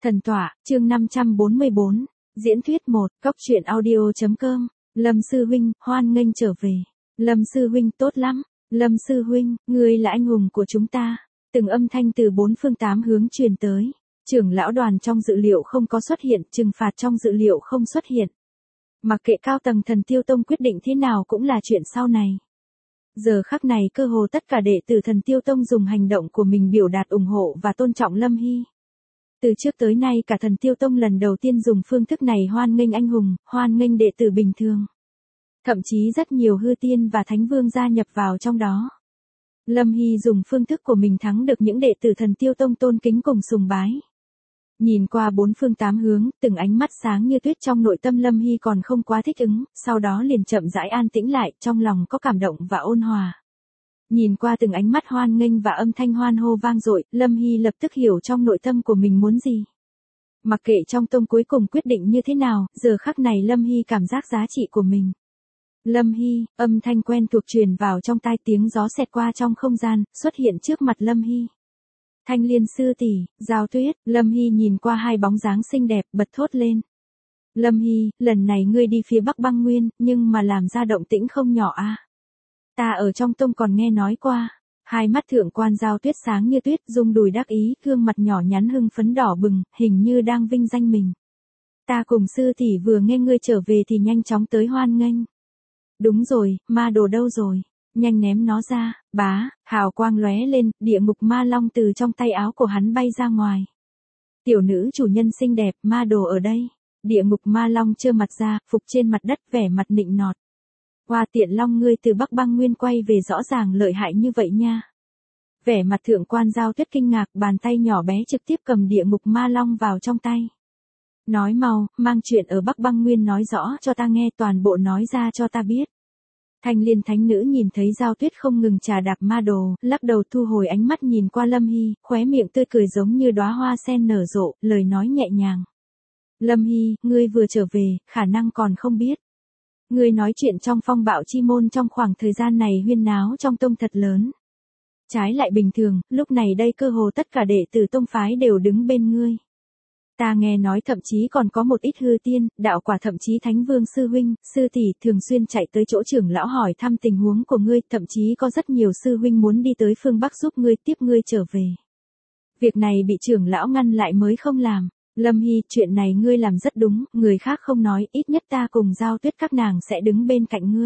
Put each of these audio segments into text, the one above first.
Thần tọa, chương 544, diễn thuyết 1, cóc truyện audio.com, Lâm Sư Huynh, hoan nghênh trở về. Lâm Sư Huynh tốt lắm, Lâm Sư Huynh, ngươi là anh hùng của chúng ta. Từng âm thanh từ bốn phương tám hướng truyền tới. Trưởng lão đoàn trong dự liệu không có xuất hiện, trừng phạt trong dự liệu không xuất hiện. Mặc kệ cao tầng Thần Tiêu Tông quyết định thế nào cũng là chuyện sau này. Giờ khắc này cơ hồ tất cả đệ tử Thần Tiêu Tông dùng hành động của mình biểu đạt ủng hộ và tôn trọng Lâm Hy. Từ trước tới nay cả Thần Tiêu Tông lần đầu tiên dùng phương thức này hoan nghênh anh hùng, hoan nghênh đệ tử bình thường. Thậm chí rất nhiều hư tiên và thánh vương gia nhập vào trong đó. Lâm Hy dùng phương thức của mình thắng được những đệ tử Thần Tiêu Tông tôn kính cùng sùng bái. Nhìn qua bốn phương tám hướng, từng ánh mắt sáng như tuyết trong nội tâm Lâm Hy còn không quá thích ứng, sau đó liền chậm rãi an tĩnh lại, trong lòng có cảm động và ôn hòa. Nhìn qua từng ánh mắt hoan nghênh và âm thanh hoan hô vang dội, Lâm Hy lập tức hiểu trong nội tâm của mình muốn gì. Mặc kệ trong tông cuối cùng quyết định như thế nào, giờ khắc này Lâm Hy cảm giác giá trị của mình. Lâm Hy, âm thanh quen thuộc truyền vào trong tai, tiếng gió xẹt qua trong không gian, xuất hiện trước mặt Lâm Hy. Thanh Liên sư tỷ, Giao Tuyết, Lâm Hy nhìn qua hai bóng dáng xinh đẹp, bật thốt lên. Lâm Hy, lần này ngươi đi phía Bắc Băng Nguyên, nhưng mà làm ra động tĩnh không nhỏ a. Ta ở trong tông còn nghe nói qua. Hai mắt thượng quan Giao Tuyết sáng như tuyết, rung đùi đắc ý, gương mặt nhỏ nhắn hưng phấn đỏ bừng, hình như đang vinh danh mình. Ta cùng sư tỷ vừa nghe ngươi trở về thì nhanh chóng tới hoan nghênh. Đúng rồi, ma đồ đâu rồi? Nhanh ném nó ra, bá, hào quang lóe lên, địa ngục ma long từ trong tay áo của hắn bay ra ngoài. Tiểu nữ chủ nhân xinh đẹp, ma đồ ở đây. Địa ngục ma long trơ mặt ra, phục trên mặt đất, vẻ mặt nịnh nọt. Hoa Tiện Long, ngươi từ Bắc Băng Nguyên quay về rõ ràng lợi hại như vậy nha. Vẻ mặt thượng quan Giao Tuyết kinh ngạc, bàn tay nhỏ bé trực tiếp cầm địa ngục ma long vào trong tay. Nói mau, mang chuyện ở Bắc Băng Nguyên nói rõ cho ta nghe, toàn bộ nói ra cho ta biết. Thanh Liên thánh nữ nhìn thấy Giao Tuyết không ngừng trà đạp ma đồ, lắc đầu thu hồi ánh mắt nhìn qua Lâm Hy, khóe miệng tươi cười giống như đóa hoa sen nở rộ, lời nói nhẹ nhàng. Lâm Hy, ngươi vừa trở về, khả năng còn không biết. Ngươi nói chuyện trong phong bạo chi môn trong khoảng thời gian này huyên náo trong tông thật lớn. Trái lại bình thường, lúc này đây cơ hồ tất cả đệ tử tông phái đều đứng bên ngươi. Ta nghe nói thậm chí còn có một ít hư tiên, đạo quả thậm chí thánh vương sư huynh, sư tỷ thường xuyên chạy tới chỗ trưởng lão hỏi thăm tình huống của ngươi, thậm chí có rất nhiều sư huynh muốn đi tới phương Bắc giúp ngươi tiếp ngươi trở về. Việc này bị trưởng lão ngăn lại mới không làm. Lâm Hy, chuyện này ngươi làm rất đúng, người khác không nói, ít nhất ta cùng Giao Tuyết các nàng sẽ đứng bên cạnh ngươi.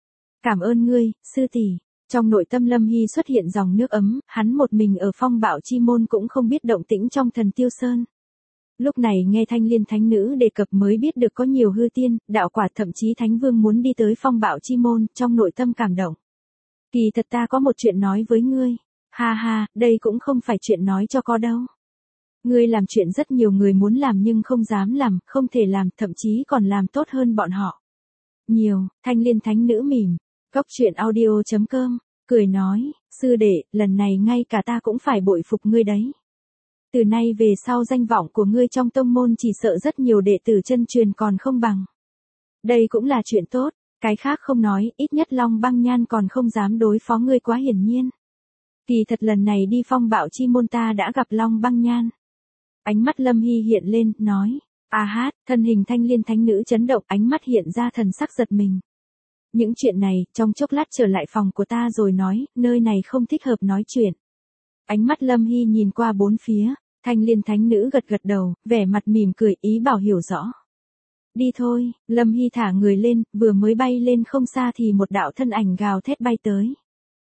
Cảm ơn ngươi, sư tỷ. Trong nội tâm Lâm Hy xuất hiện dòng nước ấm, hắn một mình ở phong bạo chi môn cũng không biết động tĩnh trong Thần Tiêu Sơn. Lúc này nghe Thanh Liên thánh nữ đề cập mới biết được có nhiều hư tiên, đạo quả thậm chí thánh vương muốn đi tới phong bạo chi môn, trong nội tâm cảm động. Kỳ thật ta có một chuyện nói với ngươi. Ha ha, đây cũng không phải chuyện nói cho có đâu. Ngươi làm chuyện rất nhiều người muốn làm nhưng không dám làm, không thể làm, thậm chí còn làm tốt hơn bọn họ. Nhiều, Thanh Liên thánh nữ mỉm, cóc truyện audio.com, cười nói, sư đệ, lần này ngay cả ta cũng phải bội phục ngươi đấy. Từ nay về sau danh vọng của ngươi trong tông môn chỉ sợ rất nhiều đệ tử chân truyền còn không bằng. Đây cũng là chuyện tốt, cái khác không nói, ít nhất Long Băng Nhan còn không dám đối phó ngươi quá hiển nhiên. Kỳ thật lần này đi phong bạo chi môn ta đã gặp Long Băng Nhan. Ánh mắt Lâm Hy hiện lên, nói, a hát, thân hình Thanh Liên thánh nữ chấn động, ánh mắt hiện ra thần sắc giật mình. Những chuyện này, trong chốc lát trở lại phòng của ta rồi nói, nơi này không thích hợp nói chuyện. Ánh mắt Lâm Hy nhìn qua bốn phía, Thanh Liên thánh nữ gật gật đầu, vẻ mặt mỉm cười, ý bảo hiểu rõ. Đi thôi, Lâm Hy thả người lên, vừa mới bay lên không xa thì một đạo thân ảnh gào thét bay tới.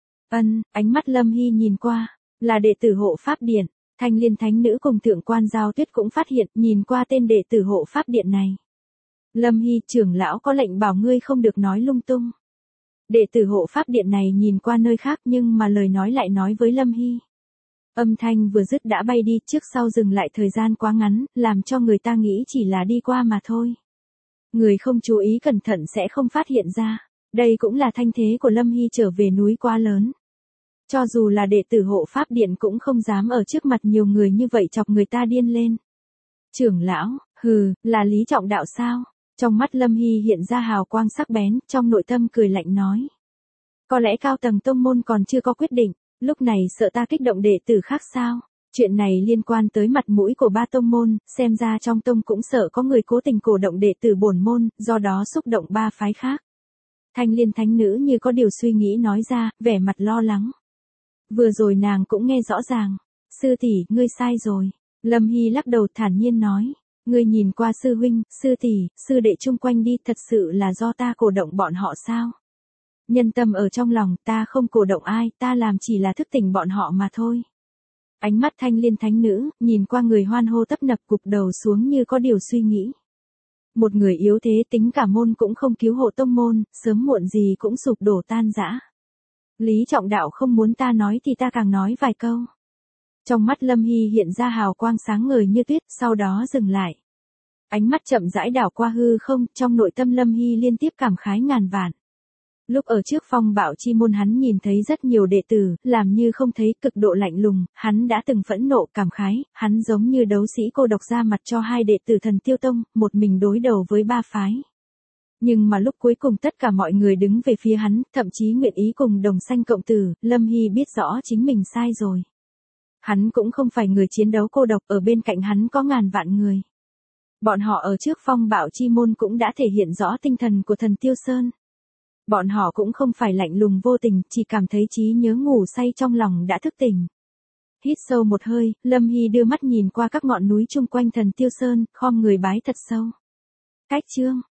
Ánh mắt Lâm Hy nhìn qua, là đệ tử hộ pháp điện. Thanh Liên thánh nữ cùng thượng quan Giao Tuyết cũng phát hiện, nhìn qua tên đệ tử hộ pháp điện này. Lâm Hy, trưởng lão có lệnh bảo ngươi không được nói lung tung. Đệ tử hộ pháp điện này nhìn qua nơi khác nhưng mà lời nói lại nói với Lâm Hy. Âm thanh vừa dứt đã bay đi, trước sau dừng lại thời gian quá ngắn, làm cho người ta nghĩ chỉ là đi qua mà thôi. Người không chú ý cẩn thận sẽ không phát hiện ra. Đây cũng là thanh thế của Lâm Hy trở về núi quá lớn. Cho dù là đệ tử hộ pháp điện cũng không dám ở trước mặt nhiều người như vậy chọc người ta điên lên. Trưởng lão, hừ, là Lý Trọng Đạo sao? Trong mắt Lâm Hy hiện ra hào quang sắc bén, trong nội tâm cười lạnh nói. Có lẽ cao tầng tông môn còn chưa có quyết định, lúc này sợ ta kích động đệ tử khác sao? Chuyện này liên quan tới mặt mũi của ba tông môn, xem ra trong tông cũng sợ có người cố tình cổ động đệ tử bổn môn, do đó xúc động ba phái khác. Thanh Liên thánh nữ như có điều suy nghĩ nói ra, vẻ mặt lo lắng. Vừa rồi nàng cũng nghe rõ ràng. Sư tỷ, ngươi sai rồi. Lâm Hy lắc đầu thản nhiên nói. Ngươi nhìn qua sư huynh, sư tỷ, sư đệ chung quanh đi, thật sự là do ta cổ động bọn họ sao? Nhân tâm ở trong lòng, ta không cổ động ai, ta làm chỉ là thức tỉnh bọn họ mà thôi. Ánh mắt Thanh Liên thánh nữ, nhìn qua người hoan hô tấp nập, gục đầu xuống như có điều suy nghĩ. Một người yếu thế tính cả môn cũng không cứu hộ tông môn, sớm muộn gì cũng sụp đổ tan rã. Lý Trọng Đạo không muốn ta nói thì ta càng nói vài câu. Trong mắt Lâm Hy hiện ra hào quang sáng ngời như tuyết, sau đó dừng lại. Ánh mắt chậm rãi đảo qua hư không, trong nội tâm Lâm Hy liên tiếp cảm khái ngàn vạn. Lúc ở trước phong bạo chi môn hắn nhìn thấy rất nhiều đệ tử, làm như không thấy, cực độ lạnh lùng, hắn đã từng phẫn nộ cảm khái, hắn giống như đấu sĩ cô độc ra mặt cho hai đệ tử Thần Tiêu Tông, một mình đối đầu với ba phái. Nhưng mà lúc cuối cùng tất cả mọi người đứng về phía hắn, thậm chí nguyện ý cùng đồng sanh cộng tử, Lâm Hy biết rõ chính mình sai rồi. Hắn cũng không phải người chiến đấu cô độc, ở bên cạnh hắn có ngàn vạn người. Bọn họ ở trước phong bạo chi môn cũng đã thể hiện rõ tinh thần của Thần Tiêu Sơn. Bọn họ cũng không phải lạnh lùng vô tình, chỉ cảm thấy trí nhớ ngủ say trong lòng đã thức tỉnh. Hít sâu một hơi, Lâm Hy đưa mắt nhìn qua các ngọn núi chung quanh Thần Tiêu Sơn, khom người bái thật sâu. Cách chương